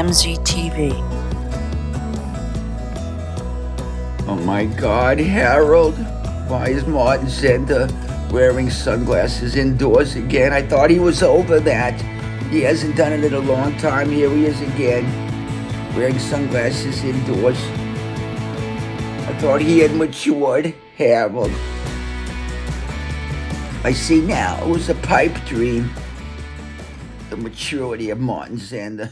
MZTV. Oh my God, Harold. Why is Martin Sender wearing sunglasses indoors again? I thought he was over that. He hasn't done it in a long time. Here he is again, wearing sunglasses indoors. I thought he had matured, Harold. I see now, it was a pipe dream. The maturity of Martin Sender.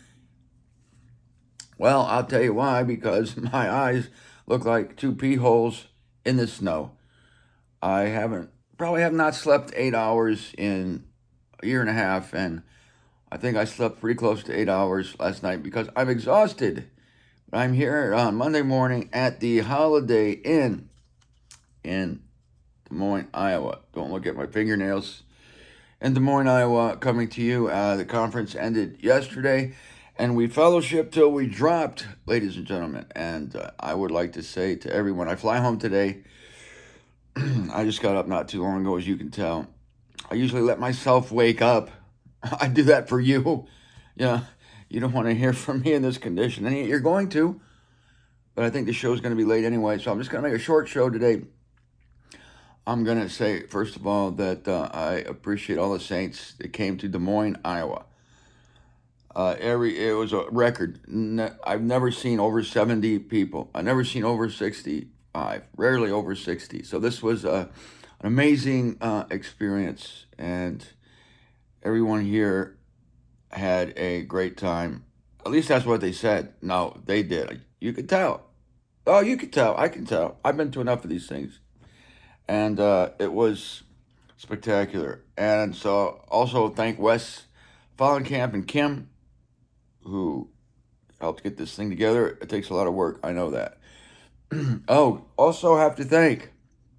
Well, I'll tell you why, because my eyes look like two pea holes in the snow. I probably have not slept 8 hours in a year and a half, and I think I slept pretty close to 8 hours last night because I'm exhausted. I'm here on Monday morning at the Holiday Inn in Des Moines, Iowa. Don't look at my fingernails. In Des Moines, Iowa, coming to you. The conference ended yesterday, and we fellowshiped till we dropped, ladies and gentlemen. And I would like to say to everyone, I fly home today. I just got up not too long ago, as you can tell. I usually let myself wake up. I do that for you. Yeah, you don't want to hear from me in this condition, and you're going to. But I think the show's going to be late anyway, so I'm just going to make a short show today. I'm going to say, first of all, that I appreciate all the saints that came to Des Moines, Iowa. It was a record. I've never seen over 70 people. I've never seen over 65, rarely over 60. So this was an amazing experience, and everyone here had a great time. At least that's what they said. No, they did. You could tell. Oh, you could tell. I can tell. I've been to enough of these things. And it was spectacular. And so also thank Wes Fallenkamp and Kim, who helped get this thing together. It takes a lot of work. I know that. Oh, also have to thank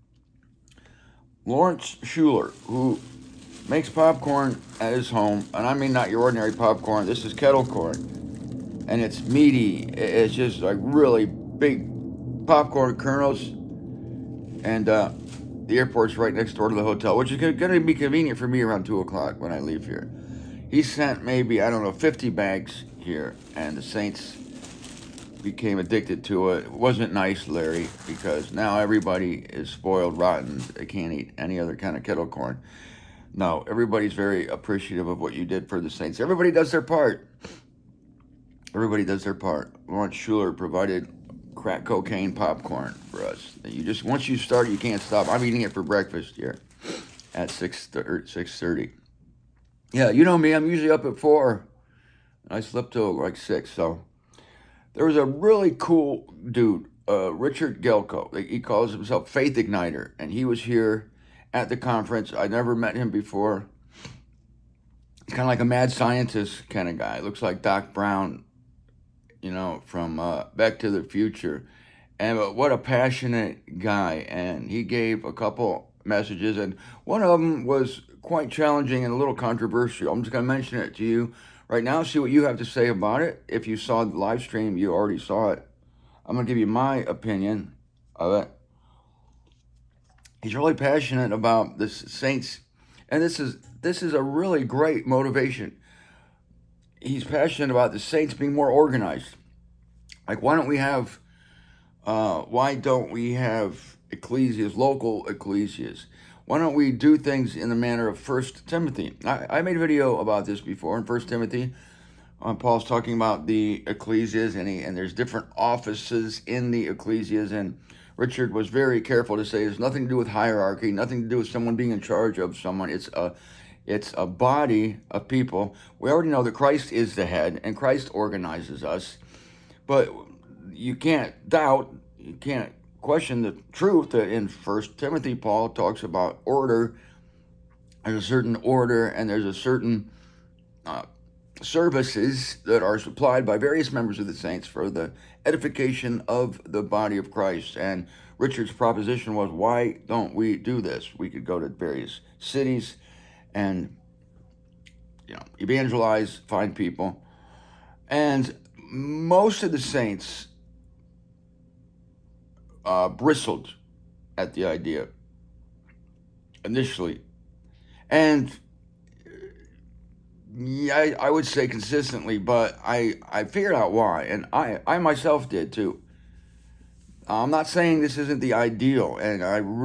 Lawrence Schuler, who makes popcorn at his home. And I mean not your ordinary popcorn. This is kettle corn. And it's meaty. It's just like really big popcorn kernels. And the airport's right next door to the hotel, which is going to be convenient for me around 2 o'clock when I leave here. He sent maybe, 50 bags here, and the saints became addicted to it. It wasn't nice, Larry, because now everybody is spoiled rotten. They can't eat any other kind of kettle corn. No, everybody's very appreciative of what you did for the saints. Everybody does their part. Everybody does their part. Lawrence Schuler provided crack cocaine popcorn for us. Once you start, you can't stop. I'm eating it for breakfast here at 6:30. Yeah, you know me. I'm usually up at 4. I slept till like 6. So there was a really cool dude, Richard Gelko. He calls himself Faith Igniter, and he was here at the conference. I never met him before. He's kind of like a mad scientist kind of guy. Looks like Doc Brown, from Back to the Future. And what a passionate guy. And he gave a couple messages, and one of them was quite challenging and a little controversial. I'm just going to mention it to you right now, see what you have to say about it. If you saw the live stream, you already saw it. I'm going to give you my opinion of it. He's really passionate about the saints, and this is a really great motivation. He's passionate about the saints being more organized. Like, why don't we have ecclesias, local ecclesias? Why don't we do things in the manner of 1 Timothy? I made a video about this before in 1 Timothy. Paul's talking about the ecclesias, and there's different offices in the ecclesias, and Richard was very careful to say there's nothing to do with hierarchy, nothing to do with someone being in charge of someone. It's a body of people. We already know that Christ is the head, and Christ organizes us. But you can't doubt, you can't question the truth that in 1 Timothy, Paul talks about order. There's a certain order, and there's a certain services that are supplied by various members of the saints for the edification of the body of Christ. And Richard's proposition was, why don't we do this? We could go to various cities and evangelize, find people. And most of the saints bristled at the idea initially. And Yeah, I would say consistently, but I figured out why, and I myself did too. I'm not saying this isn't the ideal, and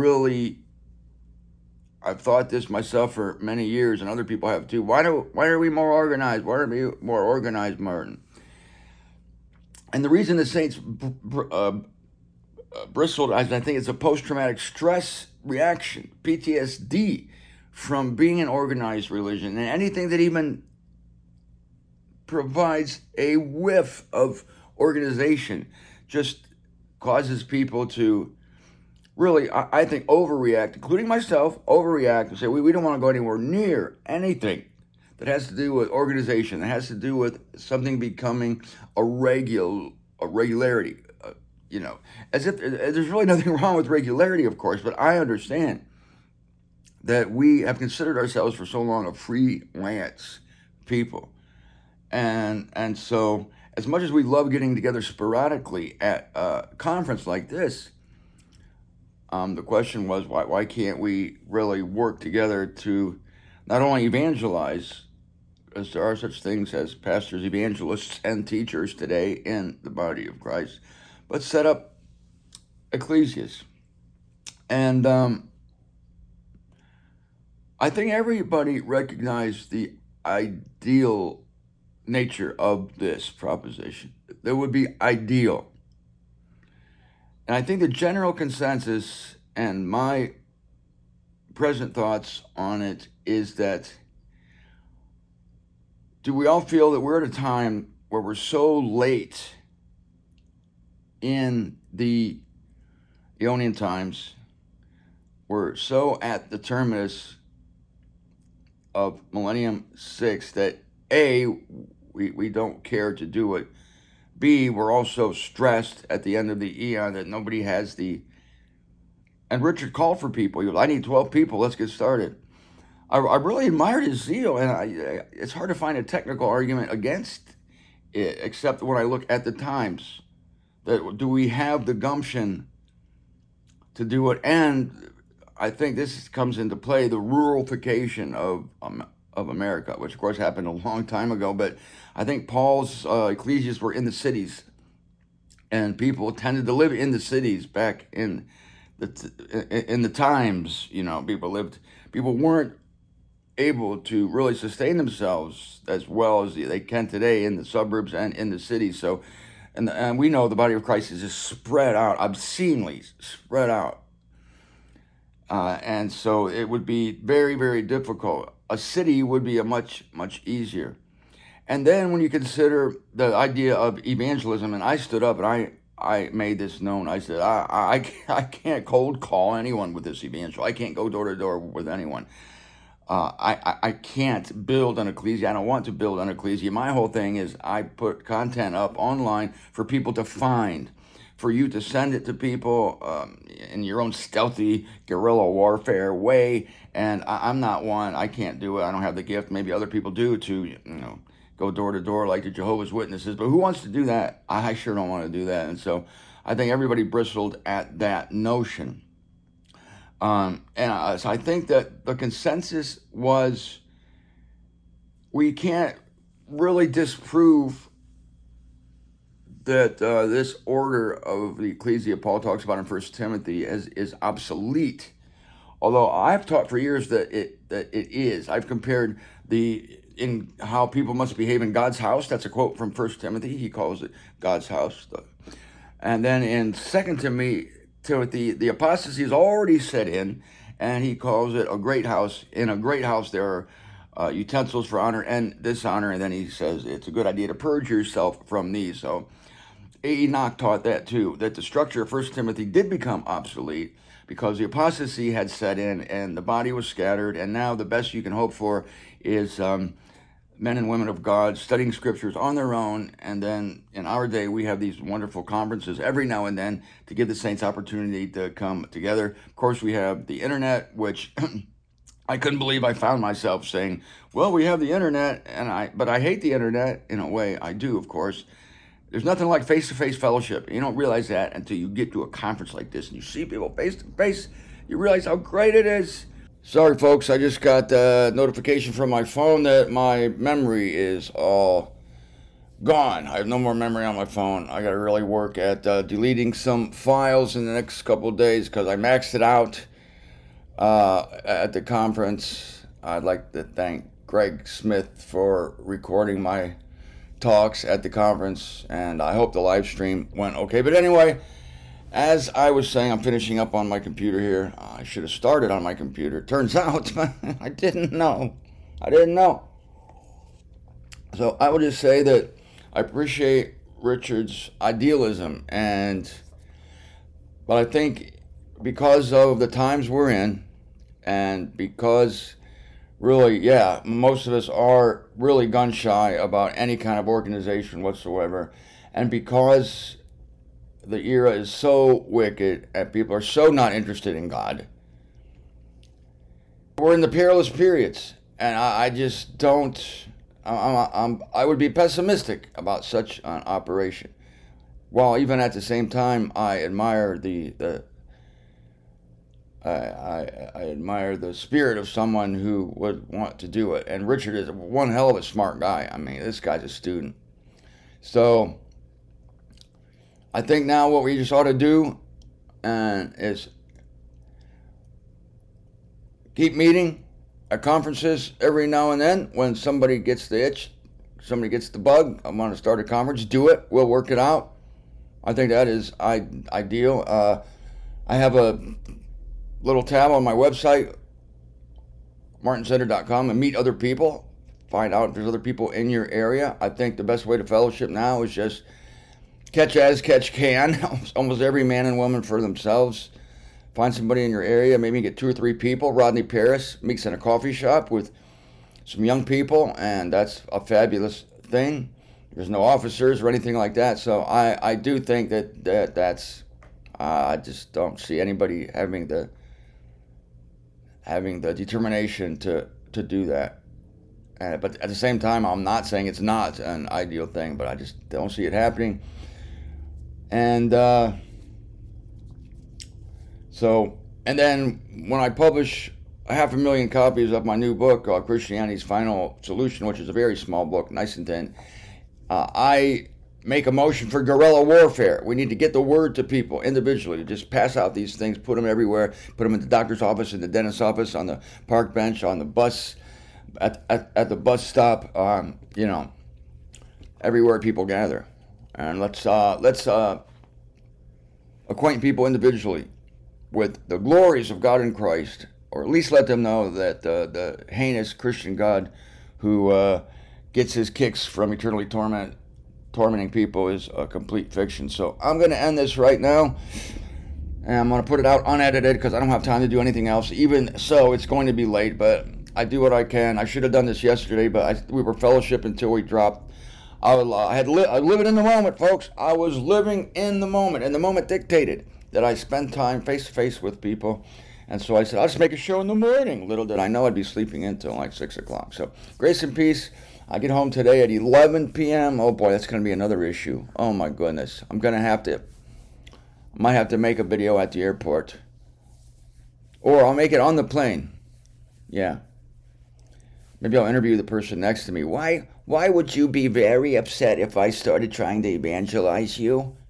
I've thought this myself for many years, and other people have too. Why are we more organized? Why are we more organized, Martin? And the reason the Saints bristled, I think it's a post-traumatic stress reaction, PTSD, from being an organized religion, and anything that even provides a whiff of organization just causes people to really, I think, overreact, including myself, overreact and say, we don't want to go anywhere near anything that has to do with organization, that has to do with something becoming a regularity. As if there's really nothing wrong with regularity, of course, but I understand that we have considered ourselves for so long a freelance people. And so, as much as we love getting together sporadically at a conference like this, the question was, why can't we really work together to not only evangelize, as there are such things as pastors, evangelists, and teachers today in the body of Christ, but set up ecclesias. And I think everybody recognized the ideal nature of this proposition. That would be ideal. And I think the general consensus and my present thoughts on it is that, do we all feel that we're at a time where we're so late in the Aeonian times, we're so at the terminus of Millennium 6 that A, we don't care to do it. B, we're also stressed at the end of the eon that nobody has and Richard called for people. He goes, I need 12 people, let's get started. I really admired his zeal, and it's hard to find a technical argument against it, except when I look at the times. That do we have the gumption to do it? And I think this comes into play, the ruralification of America, which of course happened a long time ago. But I think Paul's ecclesias were in the cities, and people tended to live in the cities back in the times. People weren't able to really sustain themselves as well as they can today in the suburbs and in the cities. So, and we know the body of Christ is just spread out, obscenely spread out. And so it would be very, very difficult. A city would be a much, much easier. And then when you consider the idea of evangelism, and I stood up and I made this known. I said, I can't cold call anyone with this evangel. I can't go door to door with anyone. I can't build an ecclesia. I don't want to build an ecclesia. My whole thing is I put content up online for people to find, for you to send it to people in your own stealthy guerrilla warfare way. And I'm not one. I can't do it. I don't have the gift. Maybe other people do to, go door to door like the Jehovah's Witnesses. But who wants to do that? I sure don't want to do that. And so I think everybody bristled at that notion. So I think that the consensus was we can't really disprove that this order of the ecclesia Paul talks about in 1 Timothy is obsolete. Although I've taught for years that it is. I've compared in how people must behave in God's house. That's a quote from 1 Timothy. He calls it God's house. And then in 2 Timothy, the apostasy is already set in, and he calls it a great house. In a great house, there are utensils for honor and dishonor, and then he says it's a good idea to purge yourself from these. So Enoch taught that too, that the structure of 1 Timothy did become obsolete because the apostasy had set in and the body was scattered, and now the best you can hope for is men and women of God studying scriptures on their own. And then in our day, we have these wonderful conferences every now and then to give the saints opportunity to come together. Of course, we have the internet, which I couldn't believe I found myself saying, well, we have the internet, but I hate the internet. In a way, I do, of course. There's nothing like face-to-face fellowship. You don't realize that until you get to a conference like this and you see people face-to-face. You realize how great it is. Sorry, folks, I just got a notification from my phone that my memory is all gone. I have no more memory on my phone. I got to really work at deleting some files in the next couple of days because I maxed it out at the conference. I'd like to thank Greg Smith for recording my talks at the conference, and I hope the live stream went okay. But anyway, as I was saying, I'm finishing up on my computer here. I should have started on my computer. Turns out I didn't know. I didn't know. So I would just say that I appreciate Richard's idealism, but I think because of the times we're in, and because really, yeah, most of us are really gun shy about any kind of organization whatsoever, and because the era is so wicked and people are so not interested in God, we're in the perilous periods, and I just don't. I would be pessimistic about such an operation. While even at the same time, I admire I admire the spirit of someone who would want to do it. And Richard is one hell of a smart guy. I mean, this guy's a student. So I think now what we just ought to do is keep meeting at conferences every now and then. When somebody gets the itch, somebody gets the bug, I want to start a conference, do it. We'll work it out. I think that is ideal. I have a little tab on my website, martincenter.com, and meet other people. Find out if there's other people in your area. I think the best way to fellowship now is just catch as catch can. Almost every man and woman for themselves. Find somebody in your area, maybe get 2 or 3 people. Rodney Paris meets in a coffee shop with some young people, and that's a fabulous thing. There's no officers or anything like that, so I do think that's I just don't see anybody having the determination to do that. But at the same time, I'm not saying it's not an ideal thing, but I just don't see it happening. And and then when I publish 500,000 copies of my new book, Christianity's Final Solution, which is a very small book, nice and thin, I make a motion for guerrilla warfare. We need to get the word to people individually. Just pass out these things, put them everywhere, put them in the doctor's office, in the dentist's office, on the park bench, on the bus, at the bus stop, everywhere people gather. And let's acquaint people individually with the glories of God in Christ, or at least let them know that the heinous Christian God who gets his kicks from eternally tormenting people is a complete fiction. So I'm going to end this right now, and I'm going to put it out unedited because I don't have time to do anything else. Even so, it's going to be late, but I do what I can. I should have done this yesterday, but we were fellowship until we dropped. I was living in the moment, folks. I was living in the moment, and the moment dictated that I spend time face to face with people. And so I said, I'll just make a show in the morning. Little did I know I'd be sleeping until like 6 o'clock. So grace and peace. I get home today at 11 p.m. Oh boy, that's going to be another issue. Oh my goodness. I might have to make a video at the airport. Or I'll make it on the plane. Yeah. Maybe I'll interview the person next to me. Why would you be very upset if I started trying to evangelize you?